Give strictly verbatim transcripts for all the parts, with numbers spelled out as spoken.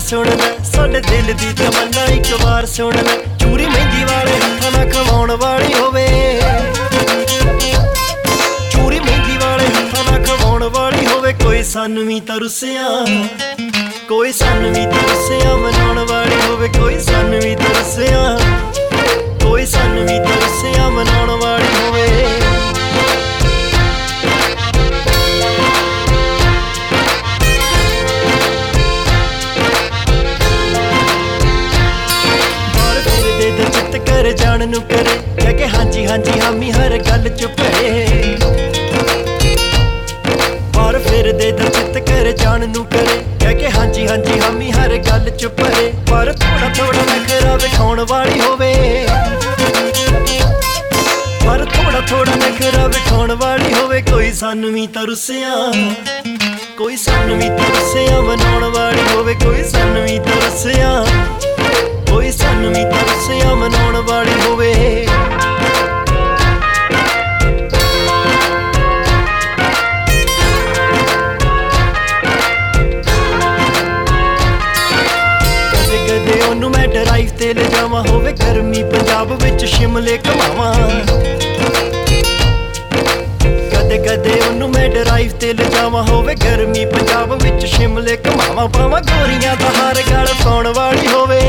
सुन लै साडे दिल दी तमन्ना एक बार सुन लै। चूरी मेहंदी वाले हत्थां नाल खवाउण वाली होवे, चूरी मेहंदी वाले हत्थां नाल खवाउण वाली होवे। कोई सानू भी तां रुसिया, कोई सानू भी तां रुसिया मनाउण वाली होवे। कोई सानू भी तां रुसिया, कोई सानू भी तां रुसिया मनाउण वाली होवे। कर जान नू करे कह के हांजी हांजी हामी हर गल च भरे, पर फिर दे दिल चित कर जान नू करे कह के हांजी हांजी हामी हर गल च भरे। पर थोड़ा थोड़ा नखरा विखाउण वाली होवे, पर थोड़ा थोड़ा नखरा विखाउण वाली होवे। कोई सानू भी तां रुसिया, कोई सानू भी तां रुसिया मनाउण वाली होवे। कोई सानू भी तां रुसिया, कोई सानू भी तां रुसिया मनाउण वाली होवे। कदे कदे ओनू मैं ड्राइव ते ले जावां, होवे गर्मी पंजाब विच शिमले घुमावां। कदे कदे ओनू मैं ड्राइव ते ले जावां, होवे गर्मी पंजाब विच शिमले घुमावां। पावां गोरियां दा हार गल पाउण वाली होवे,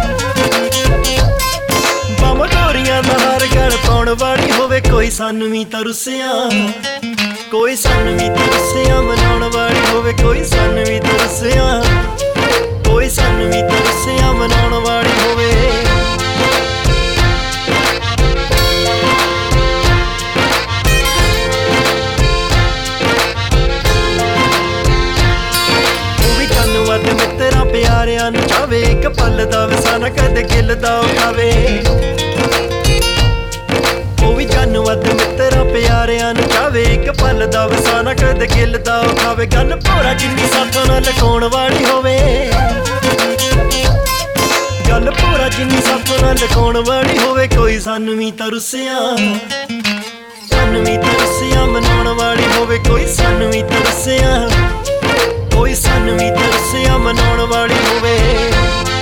गोरियां दा हार गल पाउण वाली होवे। कोई सानू भी तां रुसिया, कोई सानू भी तां रुसिया मनाउण वाली होवे। कोई सानू भी तां रुसिया, कोई सानू भी तां रुसिया मनाउण वाली होवे। वो भी जानू वध मित्तरां प्यारियां नू चावे, इक पल दा वसाना कदे गिल दा उठावे। जानू वध मित्तरां प्यारियां नू चावे, इक पल दा वसाना कदे गिल दा उठावे। गल भोरा जिन्नी साथों नाल लकाउण वाली होवे, गल भोरा जिन्नी साथों नाल लकाउण वाली होवे। कोई सानू भी तां रुसिया, सानू भी तां रुसिया मनाउण वाली होवे। कोई सानू भी तां रुसिया, कोई सानू भी तां रुसिया मनाउण वाली होवे।